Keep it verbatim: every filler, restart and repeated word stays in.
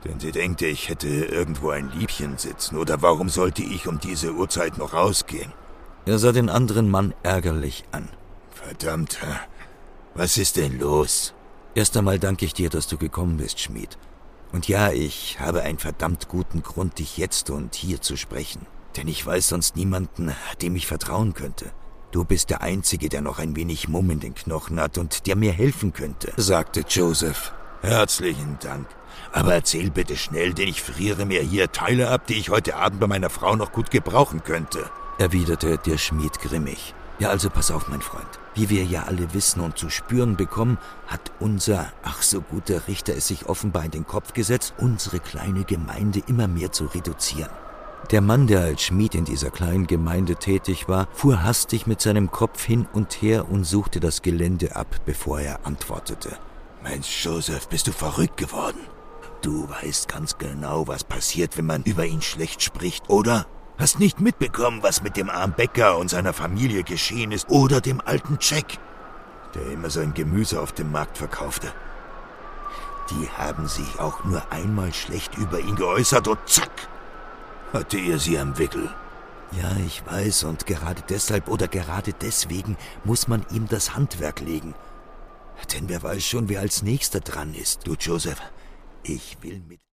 Denn sie denkt, ich hätte irgendwo ein Liebchen sitzen. Oder warum sollte ich um diese Uhrzeit noch rausgehen? Er sah den anderen Mann ärgerlich an. Verdammt, was ist denn los? Erst einmal danke ich dir, dass du gekommen bist, Schmied. Und ja, ich habe einen verdammt guten Grund, dich jetzt und hier zu sprechen. Denn ich weiß sonst niemanden, dem ich vertrauen könnte. Du bist der Einzige, der noch ein wenig Mumm in den Knochen hat und der mir helfen könnte, sagte Joseph. Herzlichen Dank. Aber erzähl bitte schnell, denn ich friere mir hier Teile ab, die ich heute Abend bei meiner Frau noch gut gebrauchen könnte, erwiderte der Schmied grimmig. Ja, also pass auf, mein Freund. Wie wir ja alle wissen und zu spüren bekommen, hat unser, ach so guter Richter es sich offenbar in den Kopf gesetzt, unsere kleine Gemeinde immer mehr zu reduzieren. Der Mann, der als Schmied in dieser kleinen Gemeinde tätig war, fuhr hastig mit seinem Kopf hin und her und suchte das Gelände ab, bevor er antwortete. Mensch, Joseph, bist du verrückt geworden? Du weißt ganz genau, was passiert, wenn man über ihn schlecht spricht, oder? Hast nicht mitbekommen, was mit dem armen Bäcker und seiner Familie geschehen ist, oder dem alten Jack, der immer sein Gemüse auf dem Markt verkaufte. Die haben sich auch nur einmal schlecht über ihn geäußert und zack, hatte er sie am Wickel. Ja, ich weiß, und gerade deshalb oder gerade deswegen muss man ihm das Handwerk legen. Denn wer weiß schon, wer als Nächster dran ist. Du, Joseph, ich will mit